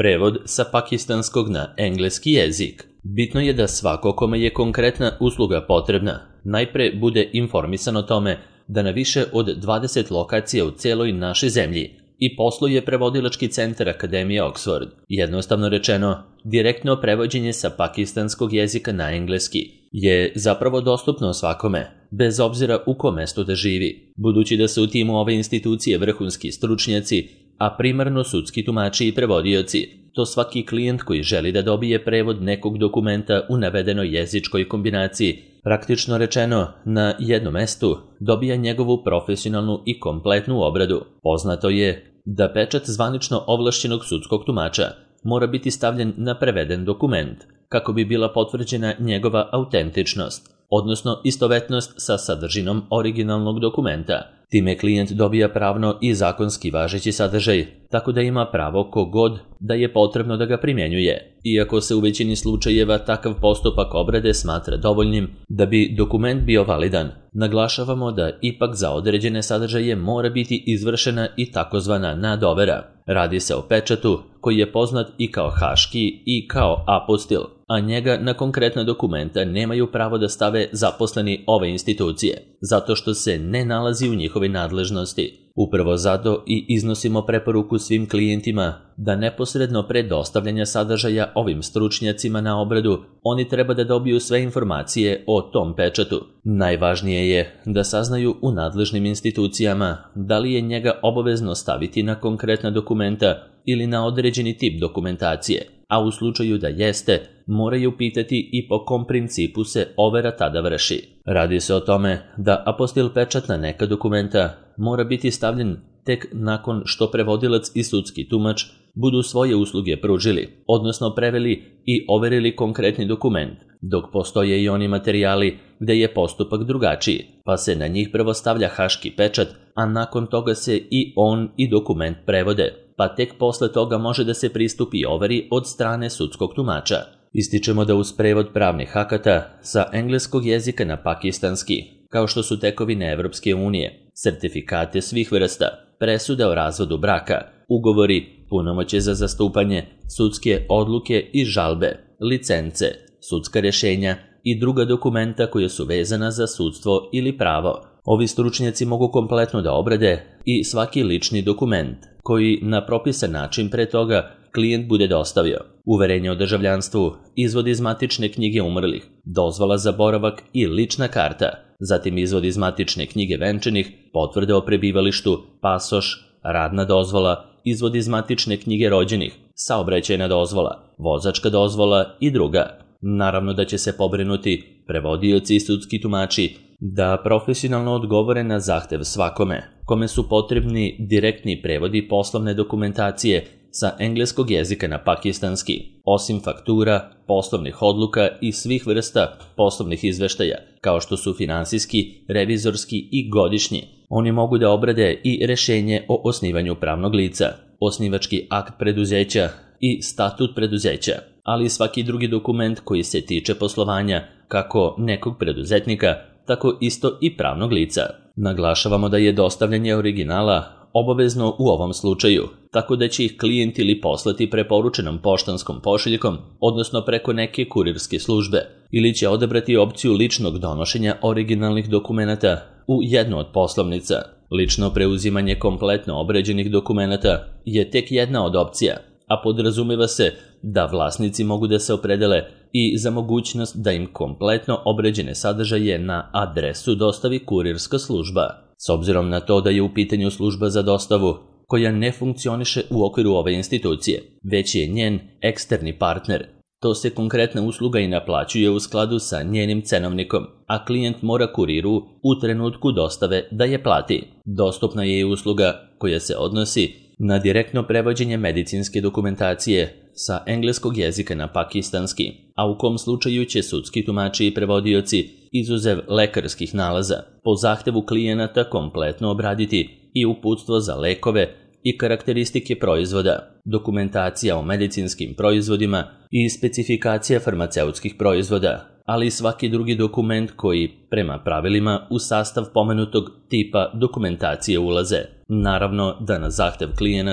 Prevod sa pakistanskog na engleski jezik. Bitno je da svako kome je konkretna usluga potrebna, najpre bude informisan o tome da na više od 20 lokacija u celoj našoj zemlji i posluje prevodilački centar Akademije Oxford. Jednostavno rečeno, direktno prevođenje sa pakistanskog jezika na engleski je zapravo dostupno svakome, bez obzira u kom mestu da živi, budući da su u timu ove institucije vrhunski stručnjaci, a primarno sudski tumači i prevodioci. To svaki klijent koji želi da dobije prevod nekog dokumenta u navedenoj jezičkoj kombinaciji, praktično rečeno na jednom mestu, dobija njegovu profesionalnu i kompletnu obradu. Poznato je da pečat zvanično ovlašćenog sudskog tumača mora biti stavljen na preveden dokument, kako bi bila potvrđena njegova autentičnost, odnosno istovetnost sa sadržinom originalnog dokumenta. Time klijent dobija pravno i zakonski važeći sadržaj, tako da ima pravo kogod da je potrebno da ga primjenjuje. Iako se u većini slučajeva takav postupak obrade smatra dovoljnim da bi dokument bio validan, naglašavamo da ipak za određene sadržaje mora biti izvršena i takozvana nadovera. Radi se o pečatu koji je poznat i kao haški i kao apostil, a njega na konkretna dokumenta nemaju pravo da stave zaposleni ove institucije, zato što se ne nalazi u njihovoj nadležnosti. Upravo zato i iznosimo preporuku svim klijentima da neposredno pre dostavljanja sadržaja ovim stručnjacima na obradu oni treba da dobiju sve informacije o tom pečatu. Najvažnije je da saznaju u nadležnim institucijama da li je njega obavezno staviti na konkretna dokumenta ili na određeni tip dokumentacije, a u slučaju da jeste, moraju pitati i po kom principu se overa tada vrši. Radi se o tome da apostil pečat na neka dokumenta mora biti stavljen tek nakon što prevodilac i sudski tumač budu svoje usluge pružili, odnosno preveli i overili konkretni dokument, dok postoje i oni materijali gde je postupak drugačiji, pa se na njih prvo stavlja haški pečat, a nakon toga se i on i dokument prevode, pa tek posle toga može da se pristupi overi od strane sudskog tumača. Ističemo da uz prevod pravnih akata sa engleskog jezika na pakistanski, kao što su tekovine Evropske unije, sertifikate svih vrsta, presude o razvodu braka, ugovori, punomoćje za zastupanje, sudske odluke i žalbe, licence, sudska rješenja i druga dokumenta koja su vezana za sudstvo ili pravo. Ovi stručnjaci mogu kompletno da obrade i svaki lični dokument koji na propisan način pre toga klijent bude dostavio. Uverenje o državljanstvu, izvod iz matične knjige umrlih, dozvola za boravak i lična karta, zatim izvod iz matične knjige venčanih, potvrde o prebivalištu, pasoš, radna dozvola, izvod iz matične knjige rođenih, saobraćajna dozvola, vozačka dozvola i druga. Naravno da će se pobrinuti prevodioci i sudski tumači da profesionalno odgovore na zahtev svakome, kome su potrebni direktni prevodi poslovne dokumentacije sa engleskog jezika na pakistanski, osim faktura, poslovnih odluka i svih vrsta poslovnih izveštaja, kao što su finansijski, revizorski i godišnji. Oni mogu da obrade i rešenje o osnivanju pravnog lica, osnivački akt preduzeća i statut preduzeća, ali i svaki drugi dokument koji se tiče poslovanja kako nekog preduzetnika, tako isto i pravnog lica. Naglašavamo da je dostavljanje originala obavezno u ovom slučaju, tako da će ih klijent ili poslati preporučenom poštanskom pošiljkom, odnosno preko neke kurirske službe, ili će odabrati opciju ličnog donošenja originalnih dokumenata u jednu od poslovnica. Lično preuzimanje kompletno obrađenih dokumenata je tek jedna od opcija, a podrazumeva se da vlasnici mogu da se opredele i za mogućnost da im kompletno obrađene sadržaje na adresu dostavi kurirska služba. S obzirom na to da je u pitanju služba za dostavu koja ne funkcioniše u okviru ove institucije, već je njen eksterni partner, to se konkretna usluga i naplaćuje u skladu sa njenim cenovnikom, a klijent mora kuriru u trenutku dostave da je plati. Dostupna je i usluga koja se odnosi na direktno prevođenje medicinske dokumentacije sa engleskog jezika na pakistanski, a u kom slučaju će sudski tumači i prevodioci, izuzev lekarskih nalaza, po zahtevu klijenata kompletno obraditi i uputstvo za lekove i karakteristike proizvoda, dokumentacija o medicinskim proizvodima i specifikacija farmaceutskih proizvoda, ali i svaki drugi dokument koji, prema pravilima, u sastav pomenutog tipa dokumentacije ulaze. Naravno da na zahtev klijenata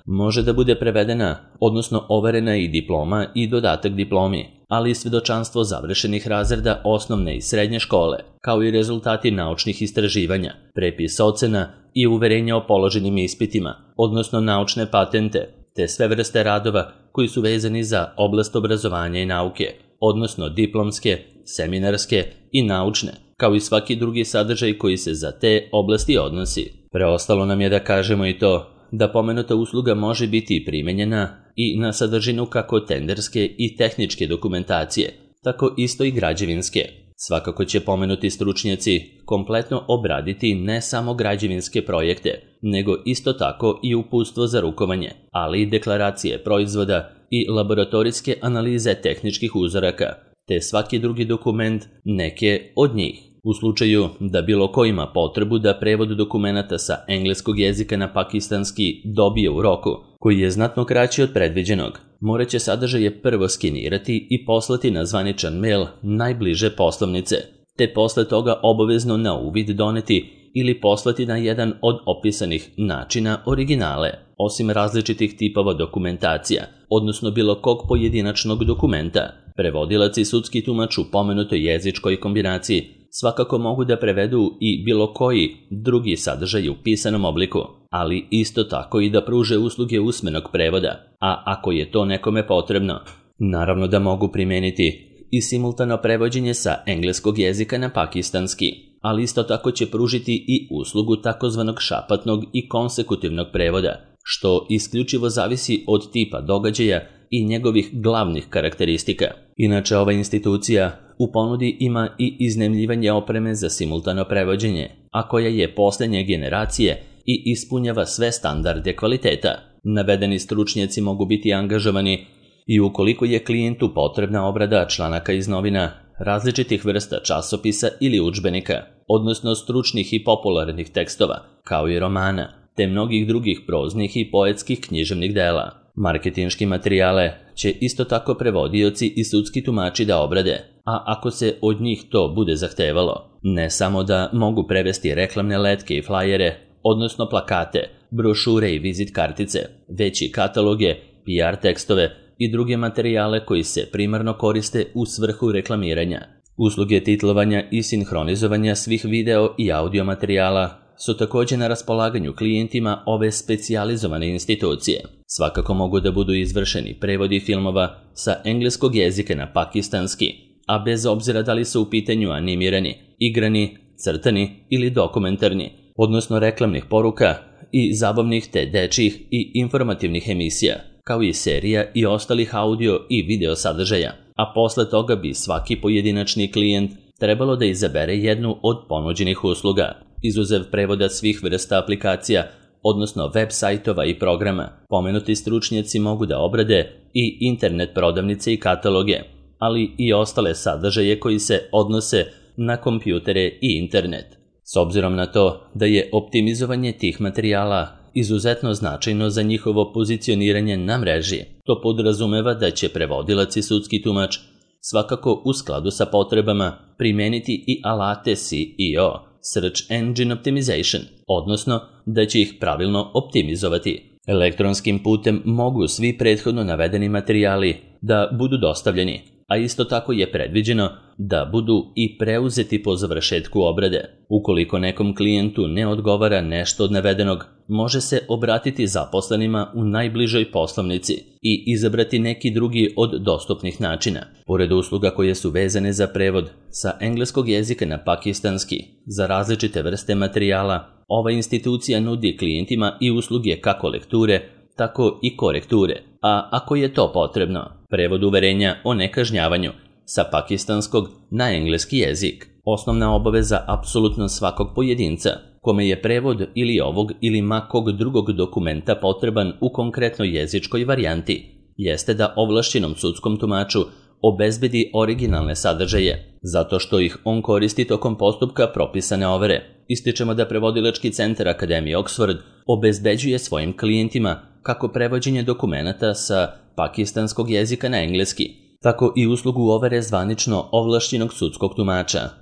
Može da bude prevedena, odnosno overena i diploma i dodatak diplomi, ali i svedočanstvo završenih razreda osnovne i srednje škole, kao i rezultati naučnih istraživanja, prepis ocena i uverenja o položenim ispitima, odnosno naučne patente, te sve vrste radova koji su vezani za oblast obrazovanja i nauke, odnosno diplomske, seminarske i naučne, kao i svaki drugi sadržaj koji se za te oblasti odnosi. Preostalo nam je da kažemo i to da pomenuta usluga može biti primenjena i na sadržinu kako tenderske i tehničke dokumentacije, tako isto i građevinske. Svakako će pomenuti stručnjaci kompletno obraditi ne samo građevinske projekte, nego isto tako i uputstvo za rukovanje, ali i deklaracije proizvoda i laboratorijske analize tehničkih uzoraka, te svaki drugi dokument neke od njih. U slučaju da bilo ko ima potrebu da prevod dokumenata sa engleskog jezika na pakistanski dobije u roku, koji je znatno kraći od predviđenog, morat će sadržaje prvo skenirati i poslati na zvaničan mail najbliže poslovnice, te posle toga obavezno na uvid doneti ili poslati na jedan od opisanih načina originale, osim različitih tipova dokumentacija, odnosno bilo kog pojedinačnog dokumenta. Prevodilac i sudski tumač u pomenutoj jezičkoj kombinaciji svakako mogu da prevedu i bilo koji drugi sadržaj u pisanom obliku, ali isto tako i da pruže usluge usmenog prevoda, a ako je to nekome potrebno, naravno da mogu primeniti i simultano prevođenje sa engleskog jezika na pakistanski, ali isto tako će pružiti i uslugu takozvanog šapatnog i konsekutivnog prevoda, što isključivo zavisi od tipa događaja i njegovih glavnih karakteristika. Inače, ova institucija u ponudi ima i iznajmljivanje opreme za simultano prevođenje, a koja je posljednje generacije i ispunjava sve standarde kvaliteta. Navedeni stručnjaci mogu biti angažovani i ukoliko je klijentu potrebna obrada članaka iz novina, različitih vrsta časopisa ili udžbenika, odnosno stručnih i popularnih tekstova, kao i romana, te mnogih drugih proznih i poetskih književnih dela. Marketinški materijale će isto tako prevodioci i sudski tumači da obrade, a ako se od njih to bude zahtevalo, ne samo da mogu prevesti reklamne letke i flajere, odnosno plakate, brošure i vizit kartice, već i kataloge, PR tekstove i druge materijale koji se primarno koriste u svrhu reklamiranja. Usluge titlovanja i sinhronizovanja svih video i audio materijala su također na raspolaganju klijentima ove specijalizovane institucije. Svakako mogu da budu izvršeni prevodi filmova sa engleskog jezika na pakistanski, a bez obzira da li su u pitanju animirani, igrani, crtani ili dokumentarni, odnosno reklamnih poruka i zabavnih te dečjih i informativnih emisija, kao i serija i ostalih audio i video sadržaja, a posle toga bi svaki pojedinačni klijent trebalo da izabere jednu od ponuđenih usluga. Izuzev prevoda svih vrsta aplikacija, odnosno web sajtova i programa, pomenuti stručnjaci mogu da obrade i internet prodavnice i kataloge, ali i ostale sadržaje koji se odnose na kompjutere i internet. S obzirom na to da je optimizovanje tih materijala izuzetno značajno za njihovo pozicioniranje na mreži, to podrazumeva da će prevodilac i sudski tumač svakako u skladu sa potrebama primeniti i alate SEO, Search Engine Optimization, odnosno da će ih pravilno optimizovati. Elektronskim putem mogu svi prethodno navedeni materijali da budu dostavljeni, a isto tako je predviđeno da budu i preuzeti po završetku obrade. Ukoliko nekom klijentu ne odgovara nešto od navedenog, može se obratiti zaposlenima u najbližoj poslovnici i izabrati neki drugi od dostupnih načina. Pored usluga koje su vezane za prevod sa engleskog jezika na pakistanski za različite vrste materijala, ova institucija nudi klijentima i usluge kako lekture, tako i korekture, a ako je to potrebno, prevod uverenja o nekažnjavanju sa pakistanskog na engleski jezik. Osnovna obaveza apsolutno svakog pojedinca, kome je prevod ili ovog ili makog drugog dokumenta potreban u konkretnoj jezičkoj varijanti, jeste da ovlašćenom sudskom tumaču obezbedi originalne sadržaje, zato što ih on koristi tokom postupka propisane overe. Ističemo da prevodilački centar Akademije Oxford obezbeđuje svojim klijentima kako prevođenje dokumenata sa pakistanskog jezika na engleski, tako i uslugu overe zvanično ovlašćenog sudskog tumača,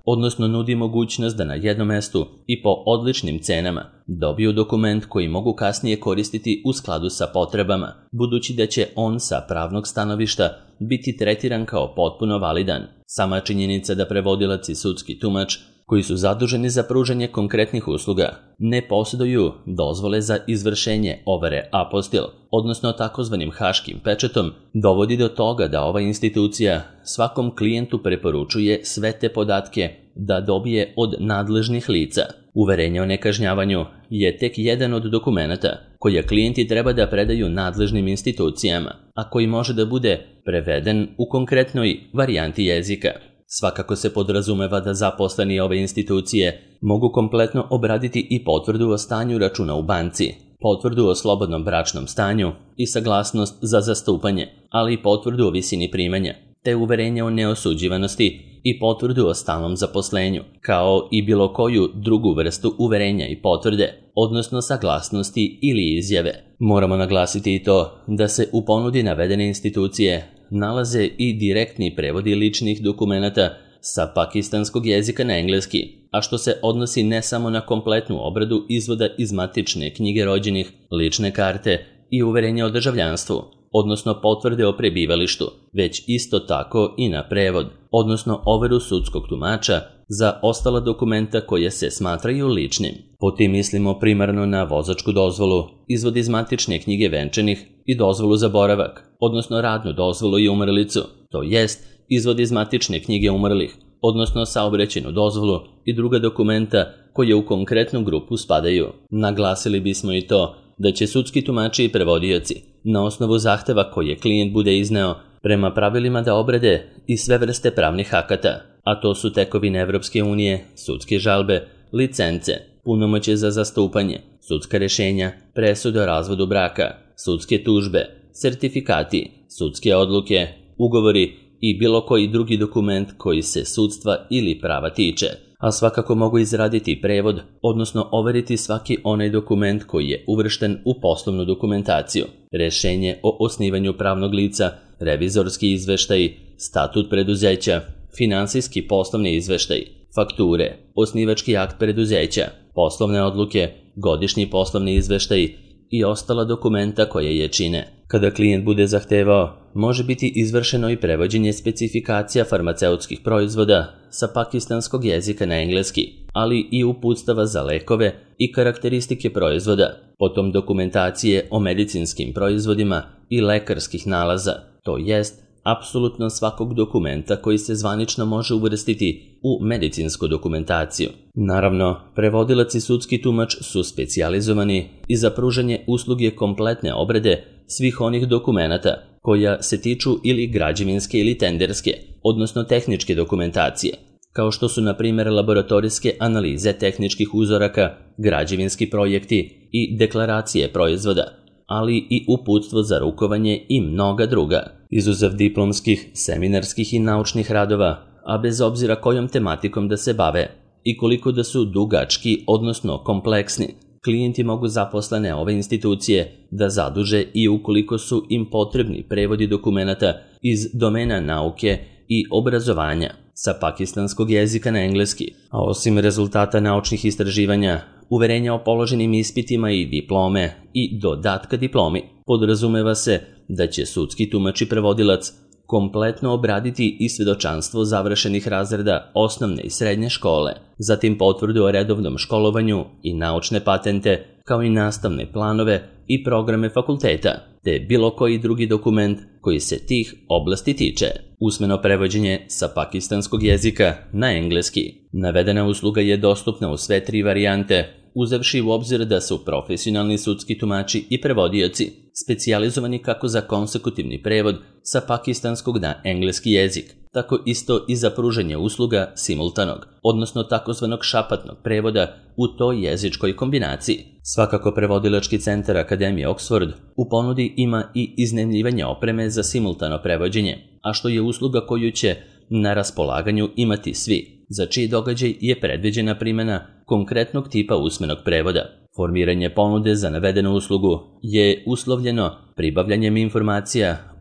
odnosno nudi mogućnost da na jednom mestu i po odličnim cenama dobiju dokument koji mogu kasnije koristiti u skladu sa potrebama, budući da će on sa pravnog stanovišta biti tretiran kao potpuno validan. Sama činjenica da prevodilac i sudski tumač koji su zaduženi za pružanje konkretnih usluga ne posjeduju dozvole za izvršenje overe apostil, odnosno takozvanim haškim pečatom, dovodi do toga da ova institucija svakom klijentu preporučuje sve te podatke da dobije od nadležnih lica. Uverenje o nekažnjavanju je tek jedan od dokumenata koje klijenti treba da predaju nadležnim institucijama, a koji može da bude preveden u konkretnoj varijanti jezika. Svakako se podrazumeva da zaposleni ove institucije mogu kompletno obraditi i potvrdu o stanju računa u banci, potvrdu o slobodnom bračnom stanju i saglasnost za zastupanje, ali i potvrdu o visini primanja, te uverenje o neosuđivanosti i potvrdu o stalnom zaposlenju, kao i bilo koju drugu vrstu uverenja i potvrde, odnosno saglasnosti ili izjave. Moramo naglasiti i to da se u ponudi navedene institucije nalaze i direktni prevodi ličnih dokumenata sa pakistanskog jezika na engleski, a što se odnosi ne samo na kompletnu obradu izvoda iz matične knjige rođenih, lične karte i uverenja o državljanstvu, odnosno potvrde o prebivalištu, već isto tako i na prevod, odnosno overu sudskog tumača za ostala dokumenta koje se smatraju ličnim. Po tim mislimo primarno na vozačku dozvolu, izvod iz matične knjige venčanih i dozvolu za boravak, odnosno radnu dozvolu i umrlicu, to jest izvod iz matične knjige umrlih, odnosno saobraćajnu dozvolu i druga dokumenta koje u konkretnu grupu spadaju. Naglasili bismo i to da će sudski tumači i prevodioci na osnovu zahteva koje klijent bude izneo prema pravilima da obrade i sve vrste pravnih akata, a to su tekovine Evropske unije, sudske žalbe, licence, punomoćje za zastupanje, sudska rješenja, presude o razvodu braka, sudske tužbe, sertifikati, sudske odluke, ugovori i bilo koji drugi dokument koji se sudstva ili prava tiče, a svakako mogu izraditi prevod, odnosno overiti svaki onaj dokument koji je uvršten u poslovnu dokumentaciju, rješenje o osnivanju pravnog lica, revizorski izveštaj, statut preduzeća, finansijski poslovni izveštaj, fakture, osnivački akt preduzeća, poslovne odluke, godišnji poslovni izveštaj i ostala dokumenta koje je čine. Kada klijent bude zahtevao, može biti izvršeno i prevođenje specifikacija farmaceutskih proizvoda sa pakistanskog jezika na engleski, ali i uputstava za lekove i karakteristike proizvoda, potom dokumentacije o medicinskim proizvodima i lekarskih nalaza, to jest apsolutno svakog dokumenta koji se zvanično može uvrstiti u medicinsku dokumentaciju. Naravno, prevodilac i sudski tumač su specijalizovani i za pružanje usluge kompletne obrade svih onih dokumenata koja se tiču ili građevinske ili tenderske, odnosno tehničke dokumentacije, kao što su na primjer laboratorijske analize tehničkih uzoraka, građevinski projekti i deklaracije proizvoda, ali i uputstvo za rukovanje i mnoga druga, izuzev diplomskih, seminarskih i naučnih radova, a bez obzira kojom tematikom da se bave i koliko da su dugački, odnosno kompleksni. Klijenti mogu zaposlene ove institucije da zaduže i ukoliko su im potrebni prevodi dokumenata iz domena nauke i obrazovanja sa pakistanskog jezika na engleski, a osim rezultata naučnih istraživanja, uverenja o položenim ispitima i diplome i dodatka diplomi, podrazumeva se da će sudski tumač i prevodilac kompletno obraditi i svjedočanstvo završenih razreda osnovne i srednje škole, zatim potvrdu o redovnom školovanju i naučne patente, kao i nastavne planove i programe fakulteta, te bilo koji drugi dokument koji se tih oblasti tiče. Usmeno prevođenje sa pakistanskog jezika na engleski. Navedena usluga je dostupna u sve tri varijante, uzevši u obzir da su profesionalni sudski tumači i prevodioci specijalizovani kako za konsekutivni prevod sa pakistanskog na engleski jezik, tako isto i za pružanje usluga simultanog, odnosno takozvanog šapatnog prevoda u toj jezičkoj kombinaciji. Svakako prevodilački centar Akademije Oxford u ponudi ima i iznajmljivanje opreme za simultano prevođenje, a što je usluga koju će na raspolaganju imati svi, za čiji događaj je predviđena primjena konkretnog tipa usmenog prevoda. Formiranje ponude za navedenu uslugu je uslovljeno pribavljanjem informacija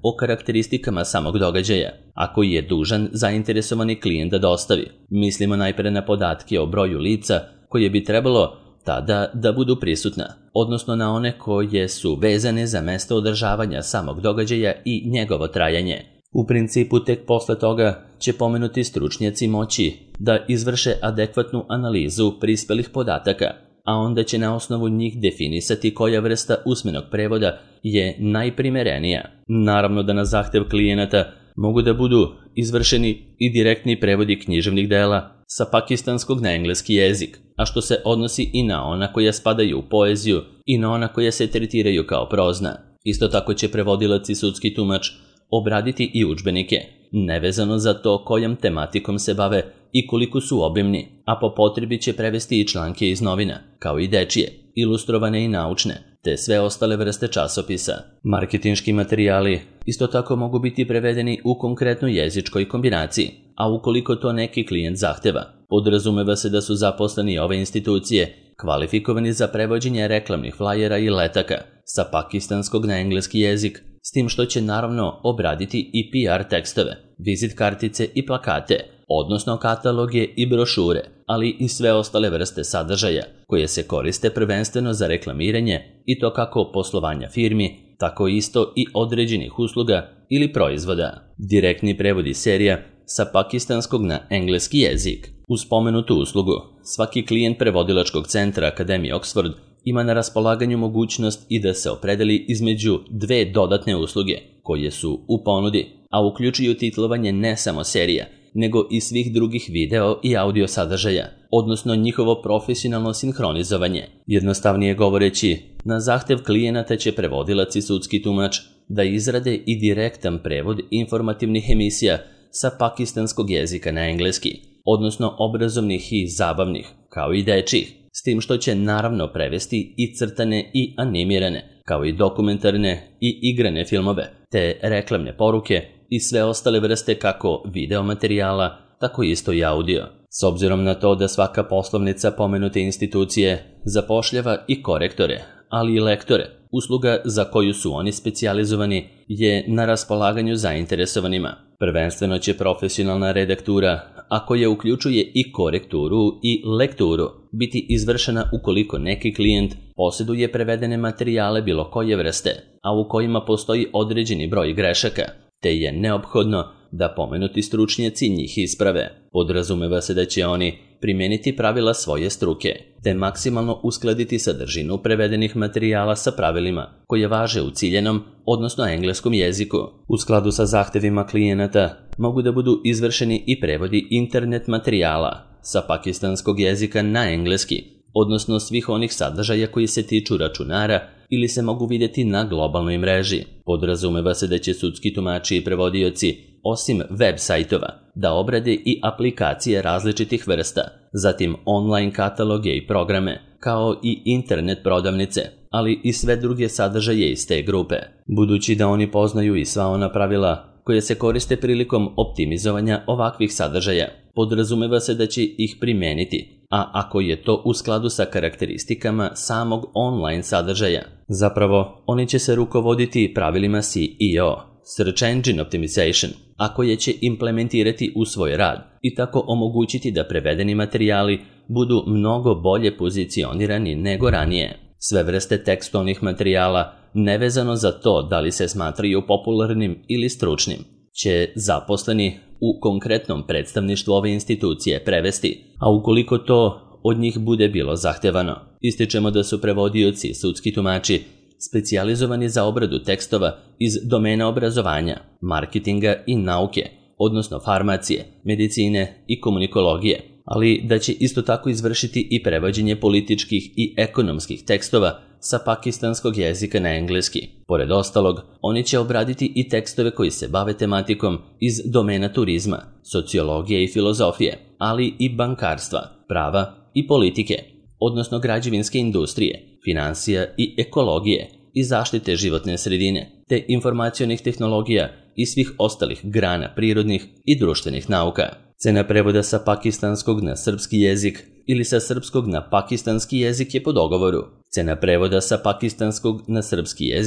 o karakteristikama samog događaja, a koji je dužan zainteresovani klijent da dostavi. Mislimo najpre na podatke o broju lica koje bi trebalo tada da budu prisutna, odnosno na one koje su vezane za mesto održavanja samog događaja i njegovo trajanje. U principu tek posle toga će pomenuti stručnjaci moći da izvrše adekvatnu analizu prispelih podataka, a onda će na osnovu njih definisati koja vrsta usmenog prevoda je najprimerenija. Naravno da na zahtev klijenata mogu da budu izvršeni i direktni prevodi književnih dela sa pakistanskog na engleski jezik, a što se odnosi i na ona koja spadaju u poeziju i na ona koja se tretiraju kao prozna. Isto tako će prevodilac i sudski tumač obraditi i udžbenike, nevezano za to kojom tematikom se bave i koliko su obimni, a po potrebi će prevesti i članke iz novina, kao i dečije, ilustrovane i naučne, te sve ostale vrste časopisa. Marketinški materijali isto tako mogu biti prevedeni u konkretnoj jezičkoj kombinaciji, a ukoliko to neki klijent zahteva, podrazumeva se da su zaposleni ove institucije kvalifikovani za prevođenje reklamnih flajera i letaka sa pakistanskog na engleski jezik, s tim što će naravno obraditi i PR tekstove, vizit kartice i plakate, odnosno kataloge i brošure, ali i sve ostale vrste sadržaja koje se koriste prvenstveno za reklamiranje i to kako poslovanja firmi, tako isto i određenih usluga ili proizvoda. Direktni prevodi serija sa pakistanskog na engleski jezik. Uz spomenutu uslugu, svaki klijent prevodilačkog centra Akademije Oxford ima na raspolaganju mogućnost i da se opredeli između dve dodatne usluge koje su u ponudi, a uključuju titlovanje ne samo serija, nego i svih drugih video i audio sadržaja, odnosno njihovo profesionalno sinhronizovanje. Jednostavnije govoreći, na zahtev klijenata će prevodilac i sudski tumač da izrade i direktan prevod informativnih emisija sa pakistanskog jezika na engleski, odnosno obrazovnih i zabavnih, kao i dečjih, s tim što će naravno prevesti i crtane i animirane, kao i dokumentarne i igrane filmove, te reklamne poruke i sve ostale vrste kako video materijala, tako isto i audio. S obzirom na to da svaka poslovnica pomenute institucije zapošljava i korektore, ali i lektore, usluga za koju su oni specijalizovani je na raspolaganju zainteresovanima. Prvenstveno će profesionalna redaktura, a koja uključuje i korekturu i lekturu, biti izvršena ukoliko neki klijent posjeduje prevedene materijale bilo koje vrste, a u kojima postoji određeni broj grešaka, te je neophodno da pomenuti stručnjaci njih isprave. Podrazumeva se da će oni primijeniti pravila svoje struke, te maksimalno uskladiti sadržinu prevedenih materijala sa pravilima koje važe u ciljenom, odnosno engleskom jeziku. U skladu sa zahtevima klijenata mogu da budu izvršeni i prevodi internet materijala sa pakistanskog jezika na engleski, odnosno svih onih sadržaja koji se tiču računara ili se mogu vidjeti na globalnoj mreži. Podrazumeva se da će sudski tumači i prevodioci, osim web sajtova, da obrade i aplikacije različitih vrsta, zatim online kataloge i programe, kao i internet prodavnice, ali i sve druge sadržaje iz te grupe. Budući da oni poznaju i sva ona pravila koje se koriste prilikom optimizovanja ovakvih sadržaja, podrazumeva se da će ih primeniti, a ako je to u skladu sa karakteristikama samog online sadržaja. Zapravo, oni će se rukovoditi pravilima SEO, Search Engine Optimization, a koje će implementirati u svoj rad i tako omogućiti da prevedeni materijali budu mnogo bolje pozicionirani nego ranije. Sve vrste tekstovnih materijala, nevezano za to da li se smatraju popularnim ili stručnim, će zaposleni u konkretnom predstavništvu ove institucije prevesti, a ukoliko to od njih bude bilo zahtevano. Ističemo da su prevodioci i sudski tumači specijalizovani za obradu tekstova iz domena obrazovanja, marketinga i nauke, odnosno farmacije, medicine i komunikologije, ali da će isto tako izvršiti i prevođenje političkih i ekonomskih tekstova sa pakistanskog jezika na engleski. Pored ostalog, oni će obraditi i tekstove koji se bave tematikom iz domena turizma, sociologije i filozofije, ali i bankarstva, prava i politike, odnosno građevinske industrije, finansija i ekologije i zaštite životne sredine, te informacionih tehnologija i svih ostalih grana prirodnih i društvenih nauka. Cena prevoda sa pakistanskog na srpski jezik ili sa srpskog na pakistanski jezik je po dogovoru. Cena prevoda sa pakistanskog na srpski jezik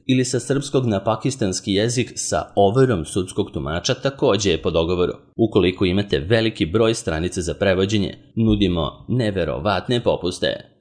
ili sa srpskog na pakistanski jezik sa overom sudskog tumača također je po dogovoru. Ukoliko imate veliki broj stranica za prevođenje, nudimo neverovatne popuste.